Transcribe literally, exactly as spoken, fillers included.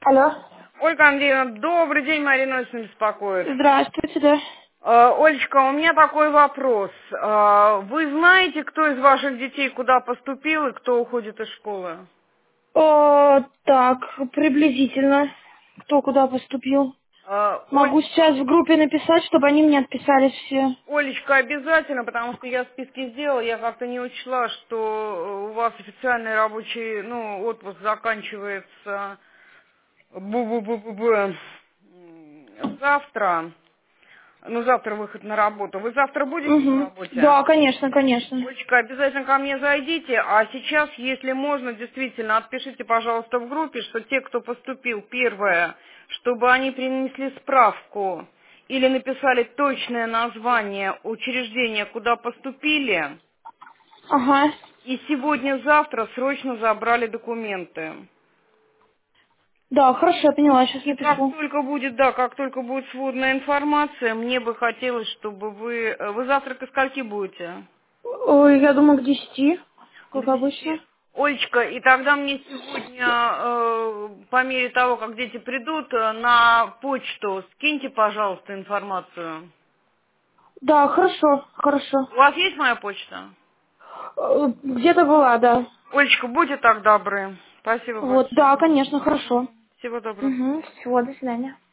Алло. Ольга Андреевна, добрый день, Марина очень беспокоит. Здравствуйте, да. Э, Олечка, у меня такой вопрос. Э, Вы знаете, кто из ваших детей куда поступил и кто уходит из школы? О, так, приблизительно. Кто куда поступил? Э, Оль- Могу сейчас в группе написать, чтобы они мне отписались все. Олечка, обязательно, потому что я списки сделала, я как-то не учла, что э, у вас официальный рабочий, ну, отпуск заканчивается бу-бу-бу-бу-бу, м, завтра. Ну, завтра выход на работу. Вы завтра будете на Угу. работе? Да, конечно, конечно. Олечка, обязательно ко мне зайдите, а сейчас, если можно, действительно, отпишите, пожалуйста, в группе, что те, кто поступил, первое, чтобы они принесли справку или написали точное название учреждения, куда поступили, Ага. и сегодня-завтра срочно забрали документы. Да, хорошо, я поняла, сейчас И как напишу. только будет, да, как только будет сводная информация, мне бы хотелось, чтобы вы... э, Вы завтра ко скольки будете? Ой, я думаю, к десяти, К как десяти. обычно. Олечка, и тогда мне сегодня, э, по мере того, как дети придут, э, на почту скиньте, пожалуйста, информацию. Да, хорошо, хорошо. У вас есть моя почта? Э, Где-то была, да. Олечка, будьте так добры. Спасибо Вот, большое. да, конечно, хорошо. Мгм. Всего доброго. Угу, всего, до свидания.